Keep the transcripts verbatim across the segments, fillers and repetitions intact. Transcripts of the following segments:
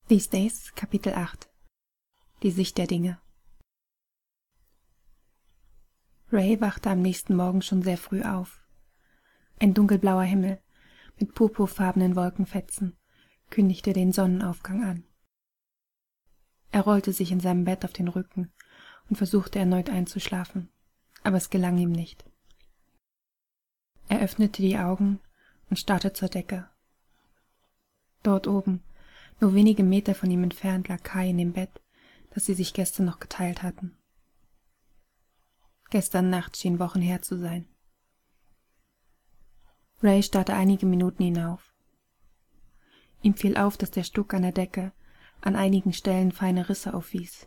These Days, Kapitel acht. Die Sicht der Dinge. Ray wachte am nächsten Morgen schon sehr früh auf. Ein dunkelblauer Himmel mit purpurfarbenen Wolkenfetzen kündigte den Sonnenaufgang an. Er rollte sich in seinem Bett auf den Rücken und versuchte erneut einzuschlafen, aber es gelang ihm nicht. Er öffnete die Augen und starrte zur Decke. Dort oben, nur wenige Meter von ihm entfernt, lag Kai in dem Bett, das sie sich gestern noch geteilt hatten. Gestern Nacht schien Wochen her zu sein. Ray starrte einige Minuten hinauf. Ihm fiel auf, dass der Stuck an der Decke an einigen Stellen feine Risse aufwies.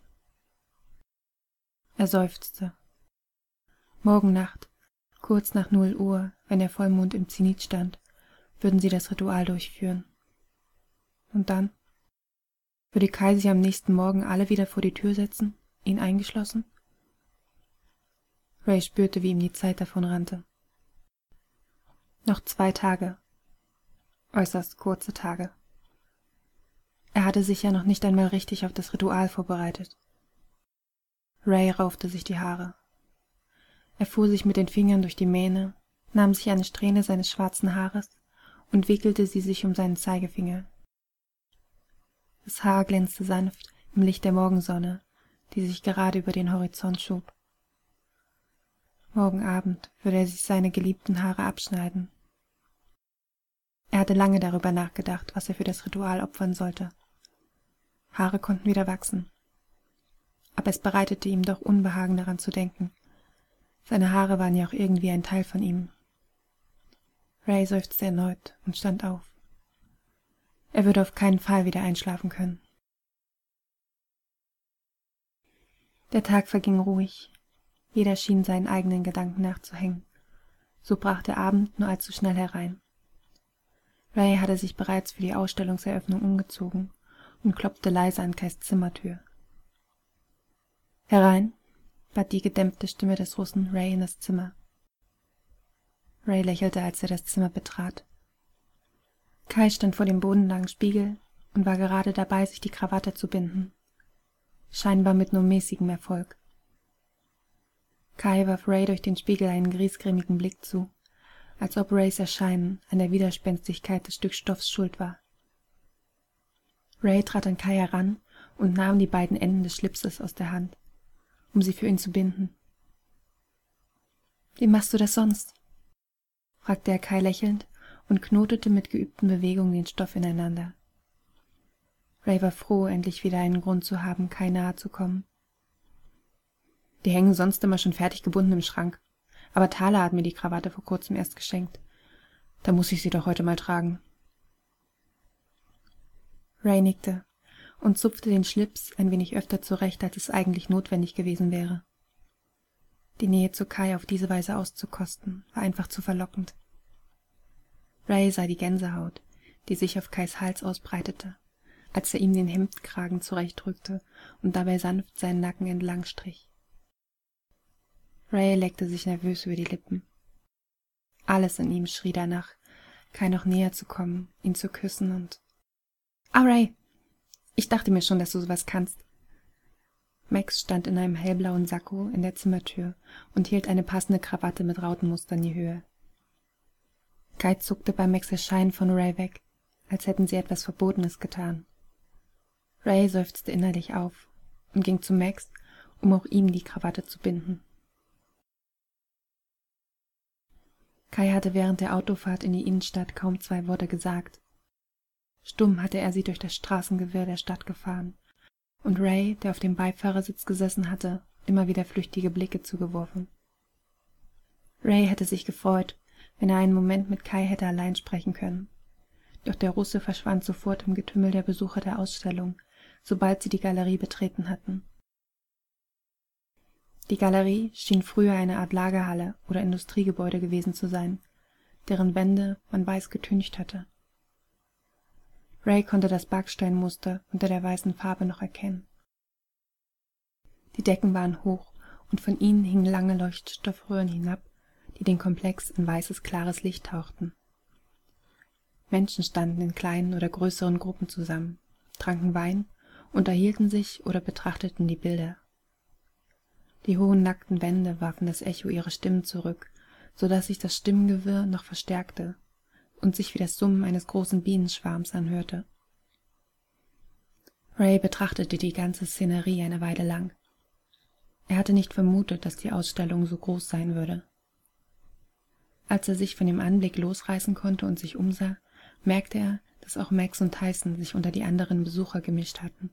Er seufzte. Morgen Nacht, kurz nach null Uhr, wenn der Vollmond im Zenit stand, würden sie das Ritual durchführen. Und dann? Würde Kai sich am nächsten Morgen alle wieder vor die Tür setzen, ihn eingeschlossen? Ray spürte, wie ihm die Zeit davonrannte. Noch zwei Tage. Äußerst kurze Tage. Er hatte sich ja noch nicht einmal richtig auf das Ritual vorbereitet. Ray raufte sich die Haare. Er fuhr sich mit den Fingern durch die Mähne, nahm sich eine Strähne seines schwarzen Haares und wickelte sie sich um seinen Zeigefinger. Das Haar glänzte sanft im Licht der Morgensonne, die sich gerade über den Horizont schob. Morgen Abend würde er sich seine geliebten Haare abschneiden. Er hatte lange darüber nachgedacht, was er für das Ritual opfern sollte. Haare konnten wieder wachsen. Aber es bereitete ihm doch Unbehagen, daran zu denken. Seine Haare waren ja auch irgendwie ein Teil von ihm. Ray seufzte erneut und stand auf. Er würde auf keinen Fall wieder einschlafen können. Der Tag verging ruhig. Jeder schien seinen eigenen Gedanken nachzuhängen. So brach der Abend nur allzu schnell herein. Ray hatte sich bereits für die Ausstellungseröffnung umgezogen und klopfte leise an Kais Zimmertür. »Herein«, bat die gedämpfte Stimme des Russen Ray in das Zimmer. Ray lächelte, als er das Zimmer betrat. Kai stand vor dem bodenlangen Spiegel und war gerade dabei, sich die Krawatte zu binden. Scheinbar mit nur mäßigem Erfolg. Kai warf Ray durch den Spiegel einen griesgrämigen Blick zu, als ob Rays Erscheinen an der Widerspenstigkeit des Stücks Stoffs schuld war. Ray trat an Kai heran und nahm die beiden Enden des Schlipses aus der Hand, um sie für ihn zu binden. »Wie machst du das sonst?« fragte er Kai lächelnd und knotete mit geübten Bewegungen den Stoff ineinander. Ray war froh, endlich wieder einen Grund zu haben, Kai nahe zu kommen. »Die hängen sonst immer schon fertig gebunden im Schrank, aber Thala hat mir die Krawatte vor kurzem erst geschenkt. Da muss ich sie doch heute mal tragen.« Ray nickte und zupfte den Schlips ein wenig öfter zurecht, als es eigentlich notwendig gewesen wäre. Die Nähe zu Kai auf diese Weise auszukosten, war einfach zu verlockend. Ray sah die Gänsehaut, die sich auf Kais Hals ausbreitete, als er ihm den Hemdkragen zurechtdrückte und dabei sanft seinen Nacken entlang strich. Ray leckte sich nervös über die Lippen. Alles in ihm schrie danach, Kai noch näher zu kommen, ihn zu küssen und... »Ah, Ray, ich dachte mir schon, dass du sowas kannst.« Max stand in einem hellblauen Sakko in der Zimmertür und hielt eine passende Krawatte mit Rautenmuster in die Höhe. Kai zuckte bei Max Erscheinen von Ray weg, als hätten sie etwas Verbotenes getan. Ray seufzte innerlich auf und ging zu Max, um auch ihm die Krawatte zu binden. Kai hatte während der Autofahrt in die Innenstadt kaum zwei Worte gesagt. Stumm hatte er sie durch das Straßengewirr der Stadt gefahren und Ray, der auf dem Beifahrersitz gesessen hatte, immer wieder flüchtige Blicke zugeworfen. Ray hätte sich gefreut, wenn er einen Moment mit Kai hätte allein sprechen können. Doch der Russe verschwand sofort im Getümmel der Besucher der Ausstellung, sobald sie die Galerie betreten hatten. Die Galerie schien früher eine Art Lagerhalle oder Industriegebäude gewesen zu sein, deren Wände man weiß getüncht hatte. Ray konnte das Backsteinmuster unter der weißen Farbe noch erkennen. Die Decken waren hoch und von ihnen hingen lange Leuchtstoffröhren hinab, die den Komplex in weißes, klares Licht tauchten. Menschen standen in kleinen oder größeren Gruppen zusammen, tranken Wein, unterhielten sich oder betrachteten die Bilder. Die hohen nackten Wände warfen das Echo ihrer Stimmen zurück, so dass sich das Stimmengewirr noch verstärkte und sich wie das Summen eines großen Bienenschwarms anhörte. Ray betrachtete die ganze Szenerie eine Weile lang. Er hatte nicht vermutet, dass die Ausstellung so groß sein würde. Als er sich von dem Anblick losreißen konnte und sich umsah, merkte er, dass auch Max und Tyson sich unter die anderen Besucher gemischt hatten.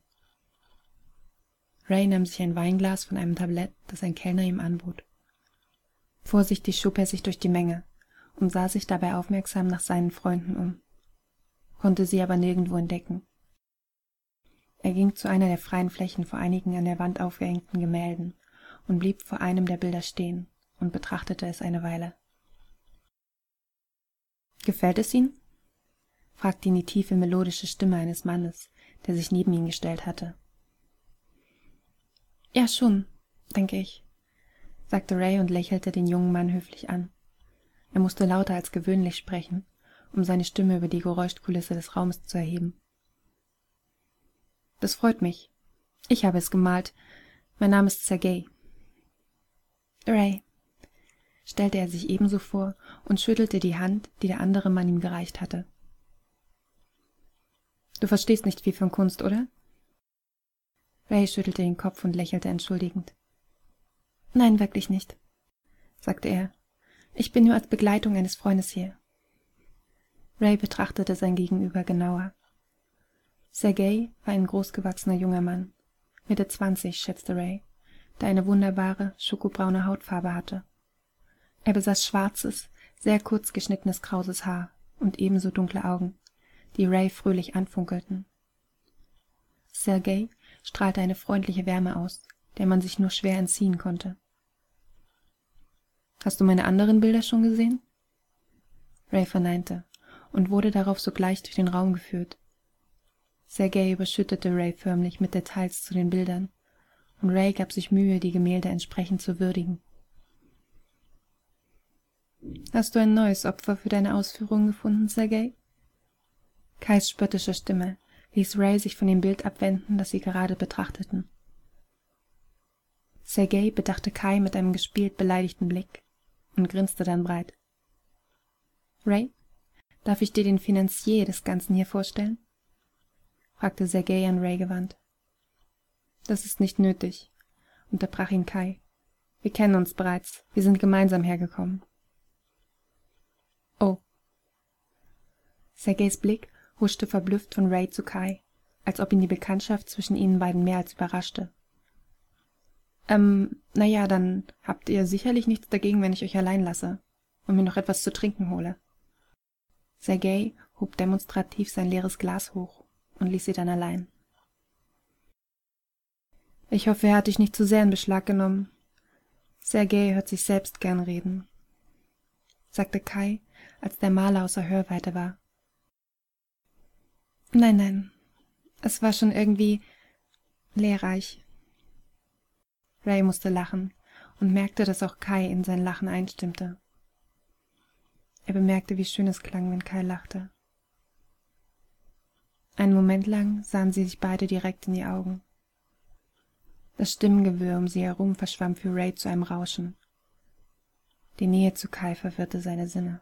Ray nahm sich ein Weinglas von einem Tablett, das ein Kellner ihm anbot. Vorsichtig schob er sich durch die Menge und sah sich dabei aufmerksam nach seinen Freunden um, konnte sie aber nirgendwo entdecken. Er ging zu einer der freien Flächen vor einigen an der Wand aufgehängten Gemälden und blieb vor einem der Bilder stehen und betrachtete es eine Weile. »Gefällt es Ihnen?« fragte ihn die tiefe, melodische Stimme eines Mannes, der sich neben ihn gestellt hatte. »Ja, schon, denke ich«, sagte Ray und lächelte den jungen Mann höflich an. Er musste lauter als gewöhnlich sprechen, um seine Stimme über die Geräuschkulisse des Raumes zu erheben. »Das freut mich. Ich habe es gemalt. Mein Name ist Sergei.« »Ray«, stellte er sich ebenso vor und schüttelte die Hand, die der andere Mann ihm gereicht hatte. »Du verstehst nicht viel von Kunst, oder?« Ray schüttelte den Kopf und lächelte entschuldigend. »Nein, wirklich nicht«, sagte er. »Ich bin nur als Begleitung eines Freundes hier.« Ray betrachtete sein Gegenüber genauer. Sergei war ein großgewachsener junger Mann, Mitte zwanzig, schätzte Ray, der eine wunderbare, schokobraune Hautfarbe hatte. Er besaß schwarzes, sehr kurz geschnittenes krauses Haar und ebenso dunkle Augen, die Ray fröhlich anfunkelten. Sergei strahlte eine freundliche Wärme aus, der man sich nur schwer entziehen konnte. »Hast du meine anderen Bilder schon gesehen?« Ray verneinte und wurde darauf sogleich durch den Raum geführt. Sergei überschüttete Ray förmlich mit Details zu den Bildern, und Ray gab sich Mühe, die Gemälde entsprechend zu würdigen. »Hast du ein neues Opfer für deine Ausführungen gefunden, Sergei?« Kais spöttische Stimme ließ Ray sich von dem Bild abwenden, das sie gerade betrachteten. Sergei bedachte Kai mit einem gespielt beleidigten Blick und grinste dann breit. »Ray, darf ich dir den Finanzier des Ganzen hier vorstellen?« fragte Sergei an Ray gewandt. »Das ist nicht nötig«, unterbrach ihn Kai. »Wir kennen uns bereits, wir sind gemeinsam hergekommen.« »Oh.« Sergeis Blick huschte verblüfft von Ray zu Kai, als ob ihn die Bekanntschaft zwischen ihnen beiden mehr als überraschte. »Ähm, na ja, dann habt ihr sicherlich nichts dagegen, wenn ich euch allein lasse und mir noch etwas zu trinken hole.« Sergei hob demonstrativ sein leeres Glas hoch und ließ sie dann allein. »Ich hoffe, er hat dich nicht zu sehr in Beschlag genommen. Sergei hört sich selbst gern reden«, sagte Kai, als der Maler außer Hörweite war. »Nein, nein, es war schon irgendwie lehrreich.« Ray musste lachen und merkte, dass auch Kai in sein Lachen einstimmte. Er bemerkte, wie schön es klang, wenn Kai lachte. Einen Moment lang sahen sie sich beide direkt in die Augen. Das Stimmengewirr um sie herum verschwamm für Ray zu einem Rauschen. Die Nähe zu Kai verwirrte seine Sinne.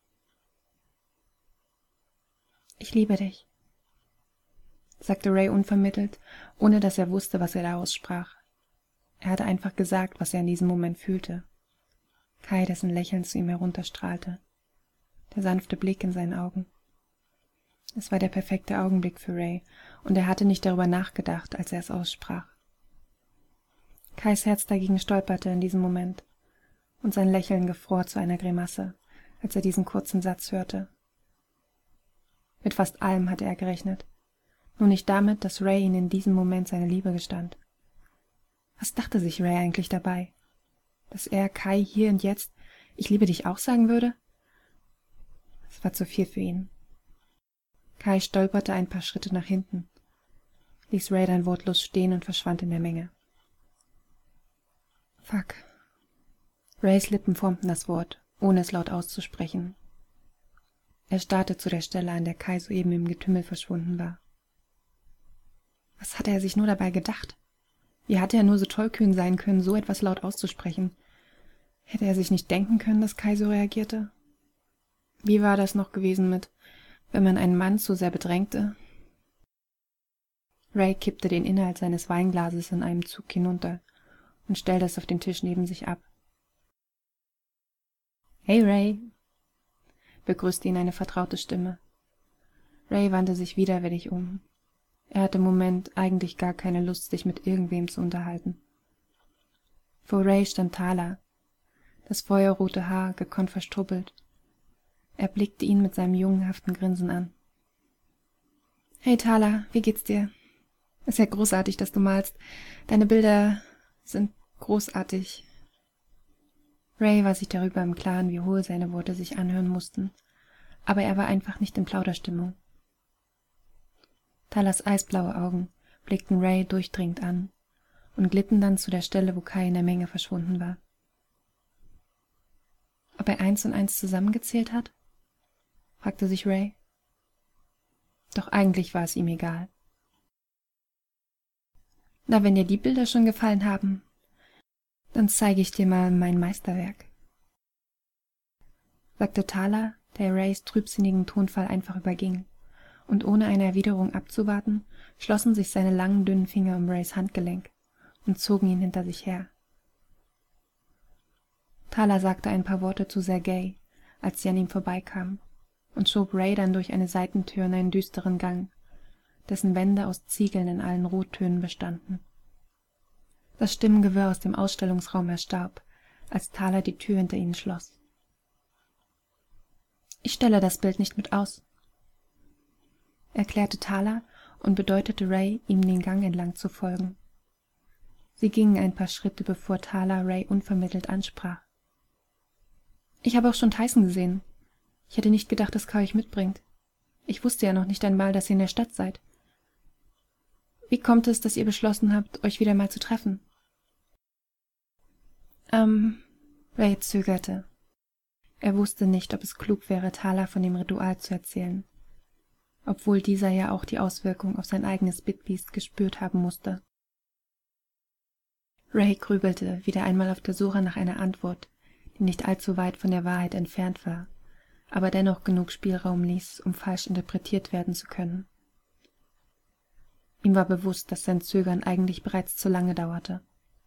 »Ich liebe dich«, sagte Ray unvermittelt, ohne dass er wusste, was er da aussprach. Er hatte einfach gesagt, was er in diesem Moment fühlte. Kai, dessen Lächeln zu ihm herunterstrahlte, der sanfte Blick in seinen Augen. Es war der perfekte Augenblick für Ray, und er hatte nicht darüber nachgedacht, als er es aussprach. Kais Herz dagegen stolperte in diesem Moment, und sein Lächeln gefror zu einer Grimasse, als er diesen kurzen Satz hörte. Mit fast allem hatte er gerechnet, nur nicht damit, dass Ray ihm in diesem Moment seine Liebe gestand. Was dachte sich Ray eigentlich dabei? Dass er Kai hier und jetzt »Ich liebe dich« auch sagen würde? Es war zu viel für ihn. Kai stolperte ein paar Schritte nach hinten, ließ Ray dann wortlos stehen und verschwand in der Menge. Fuck. Rays Lippen formten das Wort, ohne es laut auszusprechen. Er starrte zu der Stelle, an der Kai soeben im Getümmel verschwunden war. Was hatte er sich nur dabei gedacht? Wie hatte er nur so tollkühn sein können, so etwas laut auszusprechen? Hätte er sich nicht denken können, dass Kai so reagierte? Wie war das noch gewesen mit, wenn man einen Mann zu sehr bedrängte? Ray kippte den Inhalt seines Weinglases in einem Zug hinunter und stellte es auf den Tisch neben sich ab. »Hey Ray«, begrüßte ihn eine vertraute Stimme. Ray wandte sich widerwillig um. Er hatte im Moment eigentlich gar keine Lust, sich mit irgendwem zu unterhalten. Vor Ray stand Thala, das feuerrote Haar gekonnt verstrubbelt. Er blickte ihn mit seinem jungenhaften Grinsen an. »Hey Thala, wie geht's dir? Ist ja großartig, dass du malst. Deine Bilder sind großartig.« Ray war sich darüber im Klaren, wie hohl seine Worte sich anhören mussten, aber er war einfach nicht in Plauderstimmung. Thalas eisblaue Augen blickten Ray durchdringend an und glitten dann zu der Stelle, wo Kai in der Menge verschwunden war. Ob er eins und eins zusammengezählt hat? Fragte sich Ray. Doch eigentlich war es ihm egal. »Na, wenn dir die Bilder schon gefallen haben, dann zeige ich dir mal mein Meisterwerk«, sagte Thala, der Rays trübsinnigen Tonfall einfach überging, und ohne eine Erwiderung abzuwarten, schlossen sich seine langen, dünnen Finger um Rays Handgelenk und zogen ihn hinter sich her. Thala sagte ein paar Worte zu Sergei, als sie an ihm vorbeikamen, und schob Ray dann durch eine Seitentür in einen düsteren Gang, dessen Wände aus Ziegeln in allen Rottönen bestanden. Das Stimmengewirr aus dem Ausstellungsraum erstarb, als Thala die Tür hinter ihnen schloss. »Ich stelle das Bild nicht mit aus«, erklärte Thala und bedeutete Ray, ihm den Gang entlang zu folgen. Sie gingen ein paar Schritte, bevor Thala Ray unvermittelt ansprach. »Ich habe auch schon Tyson gesehen. Ich hätte nicht gedacht, dass Kai euch mitbringt. Ich wusste ja noch nicht einmal, dass ihr in der Stadt seid. Wie kommt es, dass ihr beschlossen habt, euch wieder mal zu treffen?« Ähm, Ray zögerte. Er wusste nicht, ob es klug wäre, Thala von dem Ritual zu erzählen, obwohl dieser ja auch die Auswirkung auf sein eigenes Bitbeast gespürt haben musste. Ray grübelte, wieder einmal auf der Suche nach einer Antwort, die nicht allzu weit von der Wahrheit entfernt war, aber dennoch genug Spielraum ließ, um falsch interpretiert werden zu können. Ihm war bewusst, dass sein Zögern eigentlich bereits zu lange dauerte.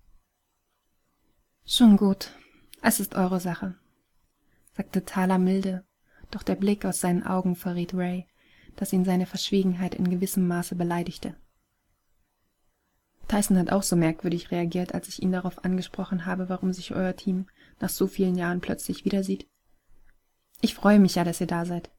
»Schon gut, es ist eure Sache«, sagte Thala milde, doch der Blick aus seinen Augen verriet Ray, dass ihn seine Verschwiegenheit in gewissem Maße beleidigte. Tyson hat auch so merkwürdig reagiert, als ich ihn darauf angesprochen habe, warum sich euer Team nach so vielen Jahren plötzlich wieder sieht. Ich freue mich ja, dass ihr da seid.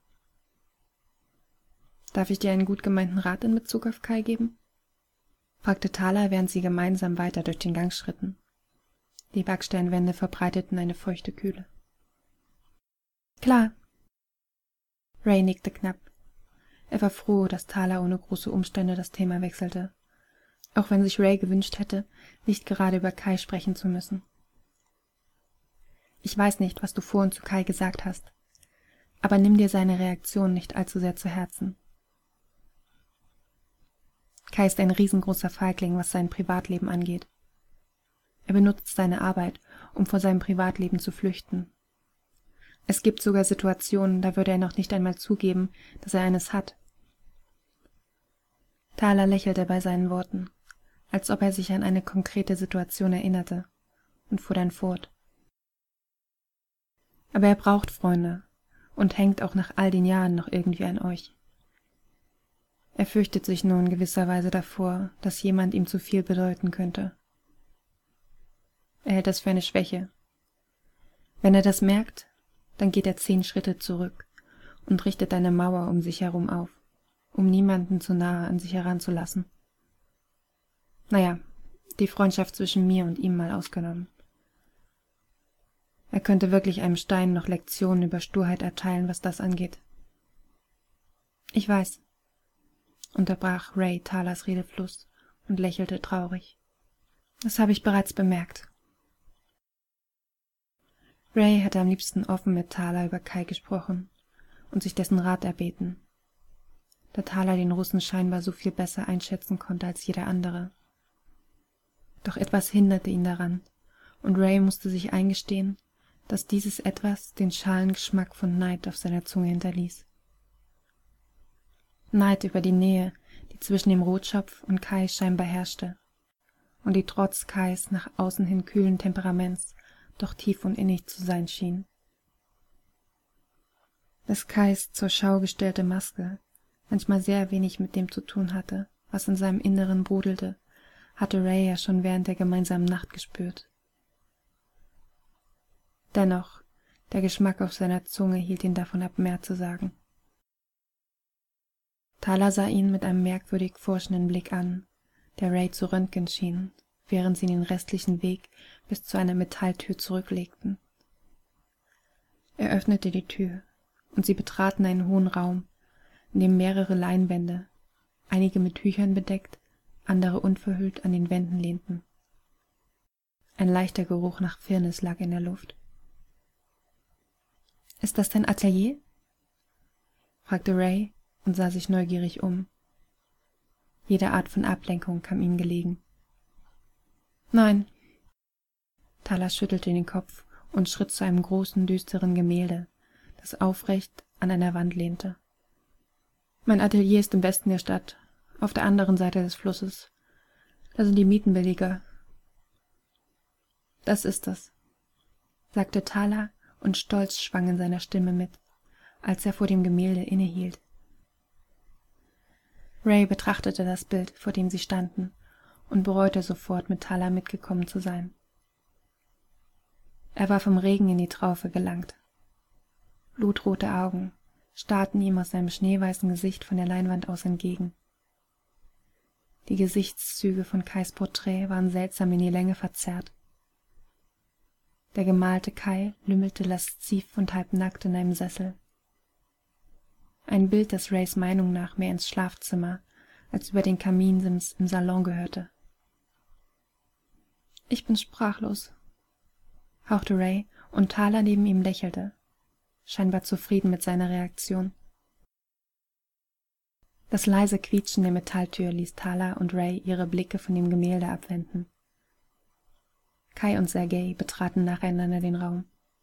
»Darf ich dir einen gut gemeinten Rat in Bezug auf Kai geben?« fragte Thala, während sie gemeinsam weiter durch den Gang schritten. Die Backsteinwände verbreiteten eine feuchte Kühle. »Klar.« Ray nickte knapp. Er war froh, dass Thala ohne große Umstände das Thema wechselte, auch wenn sich Ray gewünscht hätte, nicht gerade über Kai sprechen zu müssen. »Ich weiß nicht, was du vorhin zu Kai gesagt hast, aber nimm dir seine Reaktion nicht allzu sehr zu Herzen. Kai ist ein riesengroßer Feigling, was sein Privatleben angeht. Er benutzt seine Arbeit, um vor seinem Privatleben zu flüchten. Es gibt sogar Situationen, da würde er noch nicht einmal zugeben, dass er eines hat.« Thala lächelte bei seinen Worten, als ob er sich an eine konkrete Situation erinnerte, und fuhr dann fort. »Aber er braucht Freunde und hängt auch nach all den Jahren noch irgendwie an euch. Er fürchtet sich nur in gewisser Weise davor, dass jemand ihm zu viel bedeuten könnte. Er hält das für eine Schwäche. Wenn er das merkt, dann geht er zehn Schritte zurück und richtet eine Mauer um sich herum auf, um niemanden zu nahe an sich heranzulassen. Naja, die Freundschaft zwischen mir und ihm mal ausgenommen. Er könnte wirklich einem Stein noch Lektionen über Sturheit erteilen, was das angeht.« »Ich weiß«, unterbrach Ray Thalas Redefluss und lächelte traurig. »Das habe ich bereits bemerkt.« Ray hatte am liebsten offen mit Thala über Kai gesprochen und sich dessen Rat erbeten. da Thala den Russen scheinbar so viel besser einschätzen konnte als jeder andere. Doch etwas hinderte ihn daran, und Ray musste sich eingestehen, dass dieses Etwas den schalen Geschmack von Neid auf seiner Zunge hinterließ. Neid über die Nähe, die zwischen dem Rotschopf und Kai scheinbar herrschte und die trotz Kais nach außen hin kühlen Temperaments doch tief und innig zu sein schien. Dass Kais zur Schau gestellte Maske manchmal sehr wenig mit dem zu tun hatte, was in seinem Inneren brodelte, hatte Ray ja schon während der gemeinsamen Nacht gespürt. Dennoch, der Geschmack auf seiner Zunge hielt ihn davon ab, mehr zu sagen. Thala sah ihn mit einem merkwürdig forschenden Blick an, der Ray zu röntgen schien, während sie den restlichen Weg bis zu einer Metalltür zurücklegten. Er öffnete die Tür, und sie betraten einen hohen Raum, in dem mehrere Leinwände, einige mit Tüchern bedeckt, andere unverhüllt an den Wänden lehnten. Ein leichter Geruch nach Firnis lag in der Luft. »Ist das dein Atelier?« fragte Ray und sah sich neugierig um. Jede Art von Ablenkung kam ihm gelegen. »Nein.« Thala schüttelte den Kopf und schritt zu einem großen, düsteren Gemälde, das aufrecht an einer Wand lehnte. »Mein Atelier ist im Westen der Stadt, auf der anderen Seite des Flusses. Da sind die Mieten billiger.« »Das ist es«, sagte Thala, und Stolz schwang in seiner Stimme mit, als er vor dem Gemälde innehielt. Ray betrachtete das Bild, vor dem sie standen, und bereute sofort, mit Thala mitgekommen zu sein. Er war vom Regen in die Traufe gelangt. Blutrote Augen starrten ihm aus seinem schneeweißen Gesicht von der Leinwand aus entgegen. Die Gesichtszüge von Kais Porträt waren seltsam in die Länge verzerrt. Der gemalte Kai lümmelte lasziv und halbnackt in einem Sessel. Ein Bild, das Rays Meinung nach mehr ins Schlafzimmer als über den Kaminsims im Salon gehörte. »Ich bin sprachlos«, hauchte Ray, und Thala neben ihm lächelte, scheinbar zufrieden mit seiner Reaktion. Das leise Quietschen der Metalltür ließ Thala und Ray ihre Blicke von dem Gemälde abwenden. Kai und Sergei betraten nacheinander den Raum.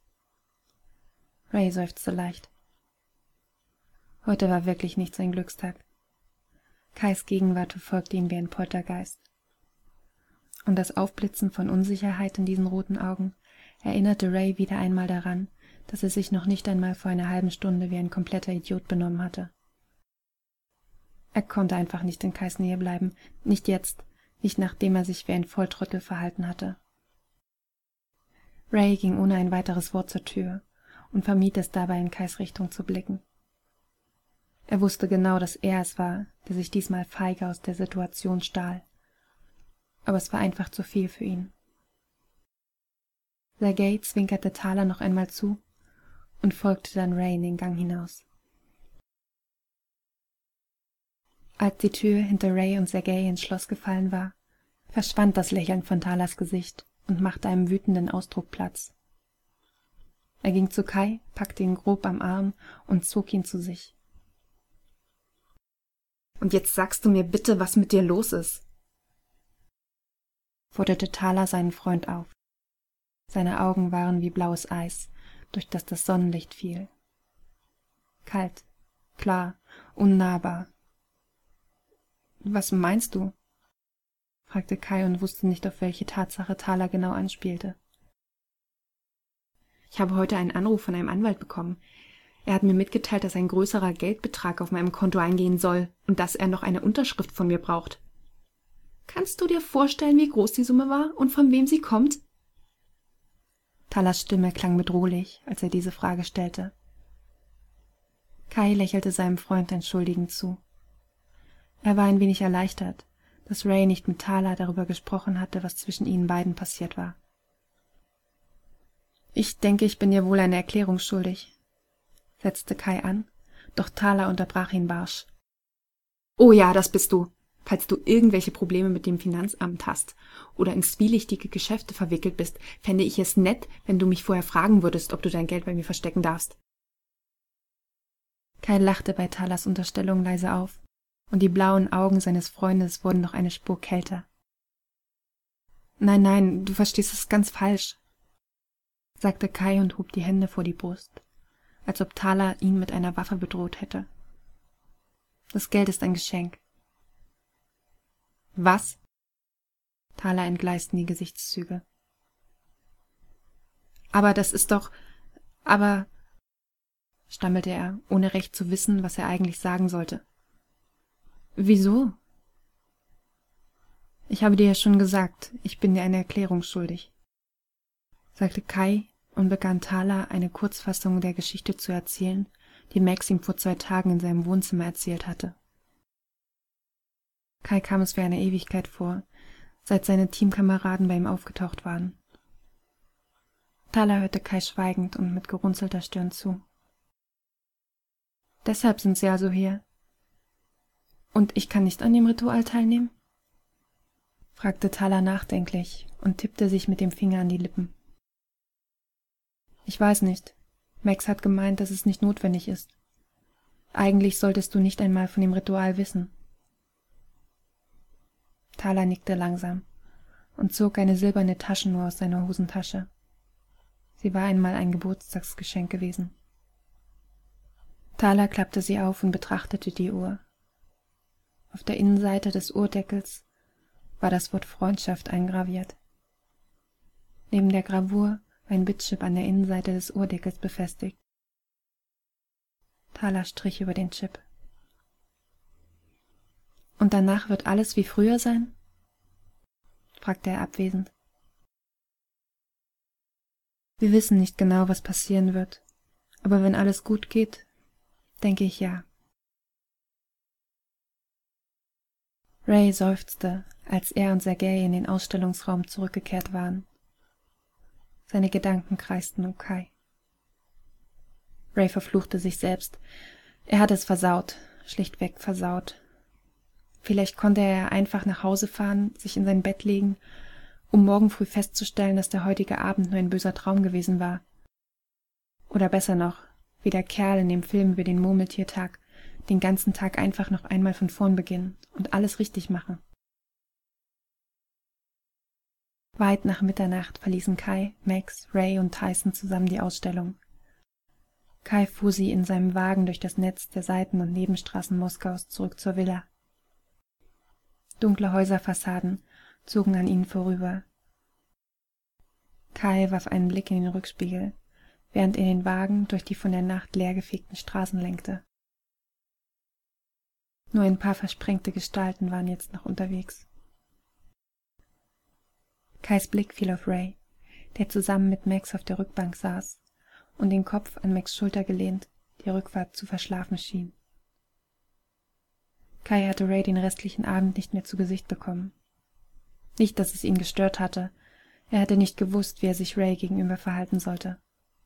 Ray seufzte leicht. Heute war wirklich nicht sein Glückstag. Kais Gegenwart verfolgte ihn wie ein Poltergeist. Und das Aufblitzen von Unsicherheit in diesen roten Augen erinnerte Ray wieder einmal daran, dass er sich noch nicht einmal vor einer halben Stunde wie ein kompletter Idiot benommen hatte. Er konnte einfach nicht in Kais Nähe bleiben, nicht jetzt, nicht nachdem er sich wie ein Volltrottel verhalten hatte. Ray ging ohne ein weiteres Wort zur Tür und vermied es dabei, in Kais Richtung zu blicken. Er wusste genau, dass er es war, der sich diesmal feige aus der Situation stahl. Aber es war einfach zu viel für ihn. Sergei zwinkerte Thala noch einmal zu und folgte dann Ray in den Gang hinaus. Als die Tür hinter Ray und Sergei ins Schloss gefallen war, verschwand das Lächeln von Thalas Gesicht und machte einem wütenden Ausdruck Platz. Er ging zu Kai, packte ihn grob am Arm und zog ihn zu sich. »Und jetzt sagst du mir bitte, was mit dir los ist«, forderte Thala seinen Freund auf. Seine Augen waren wie blaues Eis, durch das das Sonnenlicht fiel. Kalt, klar, unnahbar. »Was meinst du?« fragte Kai und wusste nicht, auf welche Tatsache Thala genau anspielte. »Ich habe heute einen Anruf von einem Anwalt bekommen. Er hat mir mitgeteilt, dass ein größerer Geldbetrag auf meinem Konto eingehen soll und dass er noch eine Unterschrift von mir braucht. Kannst du dir vorstellen, wie groß die Summe war und von wem sie kommt?« Thalas Stimme klang bedrohlich, als er diese Frage stellte. Kai lächelte seinem Freund entschuldigend zu. Er war ein wenig erleichtert, dass Ray nicht mit Thala darüber gesprochen hatte, was zwischen ihnen beiden passiert war. »Ich denke, ich bin dir wohl eine Erklärung schuldig«, setzte Kai an, doch Thala unterbrach ihn barsch. »Oh ja, das bist du. Falls du irgendwelche Probleme mit dem Finanzamt hast oder in zwielichtige Geschäfte verwickelt bist, fände ich es nett, wenn du mich vorher fragen würdest, ob du dein Geld bei mir verstecken darfst.« Kai lachte bei Thalas Unterstellung leise auf und die blauen Augen seines Freundes wurden noch eine Spur kälter. »Nein, nein, du verstehst es ganz falsch«, sagte Kai und hob die Hände vor die Brust, als ob Thala ihn mit einer Waffe bedroht hätte. »Das Geld ist ein Geschenk.« »Was?« Thala entgleisten die Gesichtszüge. »Aber das ist doch... aber...« stammelte er, ohne recht zu wissen, was er eigentlich sagen sollte. »Wieso?« »Ich habe dir ja schon gesagt, ich bin dir eine Erklärung schuldig«, sagte Kai und begann Thala eine Kurzfassung der Geschichte zu erzählen, die Max ihm vor zwei Tagen in seinem Wohnzimmer erzählt hatte. Kai kam es wie eine Ewigkeit vor, seit seine Teamkameraden bei ihm aufgetaucht waren. Thala hörte Kai schweigend und mit gerunzelter Stirn zu. »Deshalb sind sie also hier. Und ich kann nicht an dem Ritual teilnehmen?« fragte Thala nachdenklich und tippte sich mit dem Finger an die Lippen. »Ich weiß nicht. Max hat gemeint, dass es nicht notwendig ist. Eigentlich solltest du nicht einmal von dem Ritual wissen.« Thala nickte langsam und zog eine silberne Taschenuhr aus seiner Hosentasche. Sie war einmal ein Geburtstagsgeschenk gewesen. Thala klappte sie auf und betrachtete die Uhr. Auf der Innenseite des Uhrdeckels war das Wort Freundschaft eingraviert. Neben der Gravur war ein Bitchip an der Innenseite des Uhrdeckels befestigt. Thala strich über den Chip. »Und danach wird alles wie früher sein?« fragte er abwesend. »Wir wissen nicht genau, was passieren wird, aber wenn alles gut geht, denke ich ja.« Ray seufzte, als er und Sergei in den Ausstellungsraum zurückgekehrt waren. Seine Gedanken kreisten um Kai. Ray verfluchte sich selbst. Er hatte es versaut, schlichtweg versaut. Vielleicht konnte er einfach nach Hause fahren, sich in sein Bett legen, um morgen früh festzustellen, dass der heutige Abend nur ein böser Traum gewesen war. Oder besser noch, wie der Kerl in dem Film über den Murmeltiertag, den ganzen Tag einfach noch einmal von vorn beginnen und alles richtig machen. Weit nach Mitternacht verließen Kai, Max, Ray und Tyson zusammen die Ausstellung. Kai fuhr sie in seinem Wagen durch das Netz der Seiten- und Nebenstraßen Moskaus zurück zur Villa. Dunkle Häuserfassaden zogen an ihnen vorüber. Kai warf einen Blick in den Rückspiegel, während er den Wagen durch die von der Nacht leergefegten Straßen lenkte. Nur ein paar versprengte Gestalten waren jetzt noch unterwegs. Kais Blick fiel auf Ray, der zusammen mit Max auf der Rückbank saß und den Kopf an Max' Schulter gelehnt, die Rückfahrt zu verschlafen schien. Kai hatte Ray den restlichen Abend nicht mehr zu Gesicht bekommen. Nicht, dass es ihn gestört hatte, er hatte nicht gewusst, wie er sich Ray gegenüber verhalten sollte.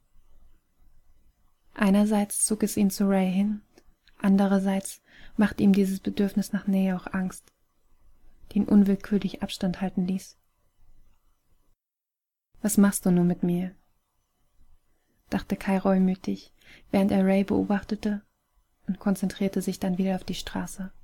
Einerseits zog es ihn zu Ray hin, andererseits machte ihm dieses Bedürfnis nach Nähe auch Angst, die ihn unwillkürlich Abstand halten ließ. »Was machst du nur mit mir?« dachte Kai reumütig, während er Ray beobachtete und konzentrierte sich dann wieder auf die Straße.